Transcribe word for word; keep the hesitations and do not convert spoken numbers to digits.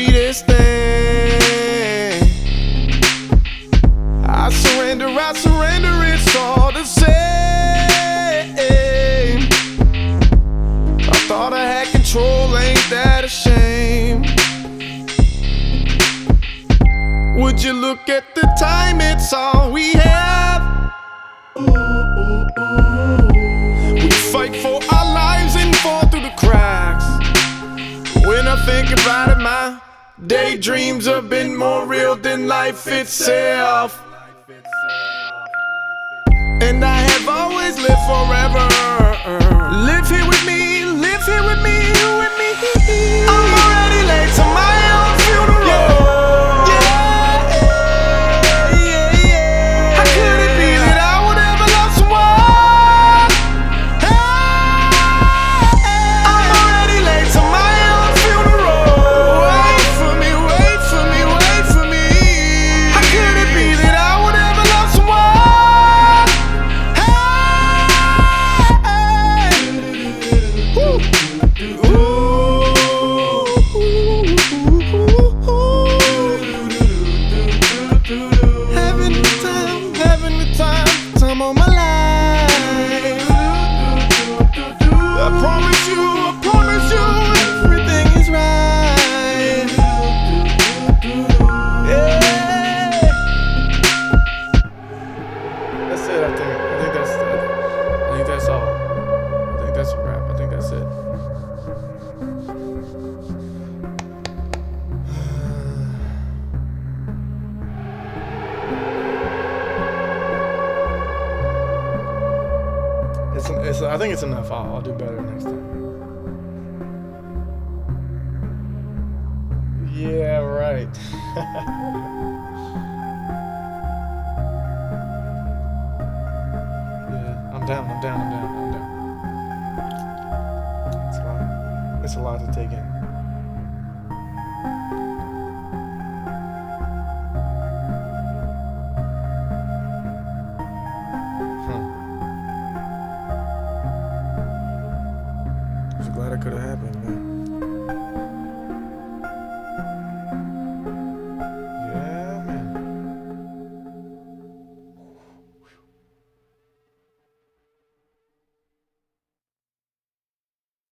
sweetest thing. I surrender, I surrender, it's all the same. I thought I had control, ain't that a shame? Would you look at the time, it's all we have. We fight for our lives and fall through the cracks. When I think about it, my daydreams have been more real than life itself. And I have always lived forever. Live here with me, live here with me, with me. I'm already late to my own funeral. Yeah, yeah, yeah, yeah. How could it be that I would ever love someone? Hey, I'm already late to my own funeral. Wait for me, wait for me, wait for me. How could it be that I would ever love someone? Hey, woo. Having the time, having the time, time of my life. I promise you, I promise you, everything is right. Yeah. That's it, I think. I think that's I think that's all. I think that's a wrap. I think that's it. It's, it's, I think it's enough. I'll, I'll do better next time. Yeah, right. Yeah, I'm down, I'm down, I'm down, I'm down. It's a lot. It's a lot to take in. Glad it could have happened, man.